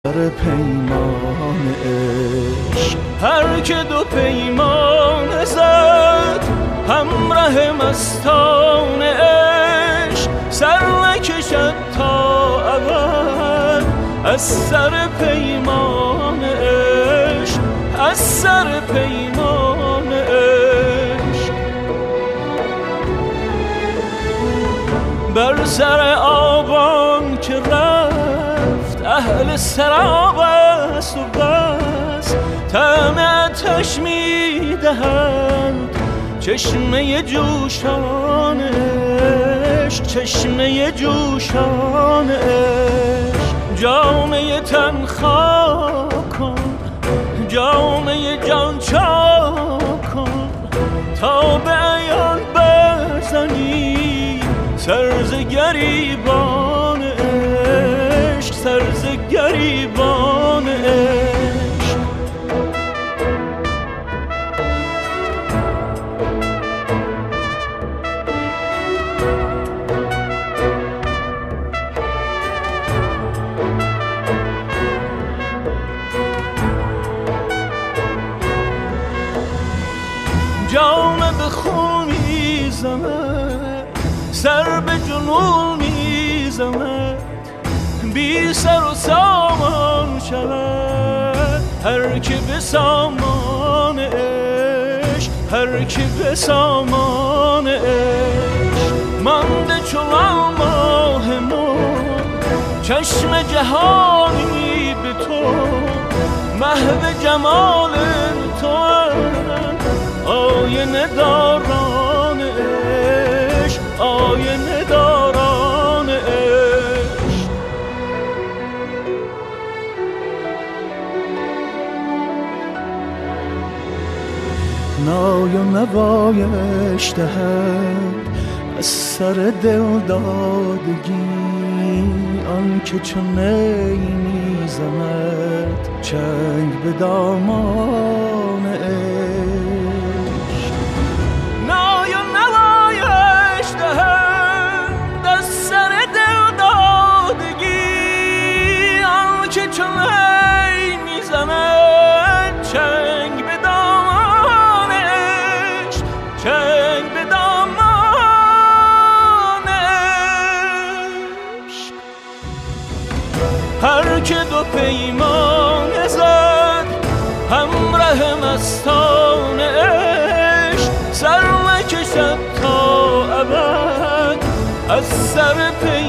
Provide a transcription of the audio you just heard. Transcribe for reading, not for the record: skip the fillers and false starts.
در پیمان عشق هر که دو پیمان زد همراه مستان عشق، سر نکشد تا ابد از سر پیمان عشق، از سر پیمان عشق. بر سر آبان که رفت اهل سراب است و بس، طعم آتش می‌دهند چشمه جوشان عشق، چشمه جوشان عشق. جامه تن خاک کن، جامه جان چاک کن، تا به عیان بزنی سر ز گریبان عشق، سر ز گریبان عشق. جامه به خون میزند، سر به جنون میزند، بی سر و سامان شود هر که به سامان عشق، هر که به سامان عشق. مانده چون ماه نو چشم جهانی به تو، محو جمال تو آینه داران عشق، آینه داران عشق. نای و نوایش دهد از سر دل دادگی، آن که چون نی میزند چنگ به دامان عشق. نای و نوایش دهد از سر دل دادگی، آن که چون نی میزند چنگ به دامان عشق، چنگ به دامان عشق. هر که دو پیمان زد همراه مستان عشق، سر نکشد تا ابد از سر پیمان